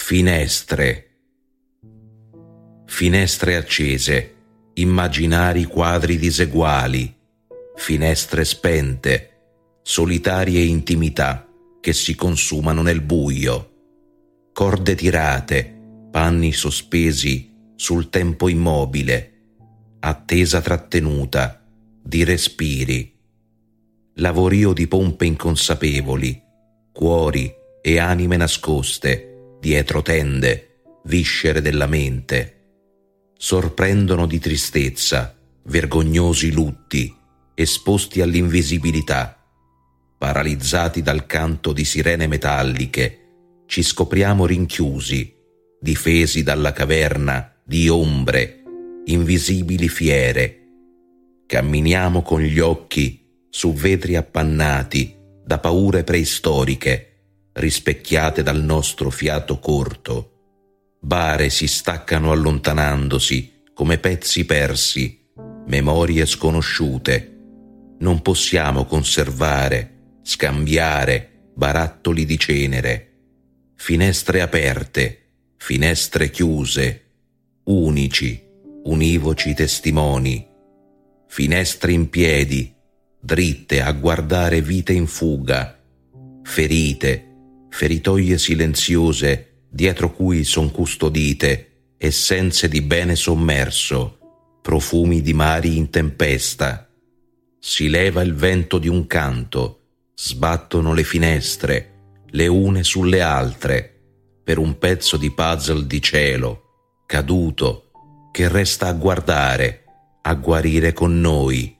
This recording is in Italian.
Finestre. Finestre accese, immaginari quadri diseguali, finestre spente, solitarie intimità che si consumano nel buio, corde tirate, panni sospesi sul tempo immobile, attesa trattenuta di respiri, lavorio di pompe inconsapevoli, cuori e anime nascoste dietro tende, viscere della mente. Sorprendono di tristezza vergognosi lutti esposti all'invisibilità. Paralizzati dal canto di sirene metalliche, ci scopriamo rinchiusi, difesi dalla caverna di ombre, invisibili fiere. Camminiamo con gli occhi su vetri appannati da paure preistoriche, rispecchiate dal nostro fiato corto. Bare si staccano allontanandosi come pezzi persi, memorie sconosciute. Non possiamo conservare, scambiare barattoli di cenere. Finestre aperte, finestre chiuse, unici, univoci testimoni. Finestre in piedi, dritte a guardare vite in fuga. Ferite, feritoie silenziose dietro cui son custodite essenze di bene sommerso, profumi di mari in tempesta. Si leva il vento di un canto, sbattono le finestre, le une sulle altre, per un pezzo di puzzle di cielo, caduto, che resta a guardare, a guarire con noi.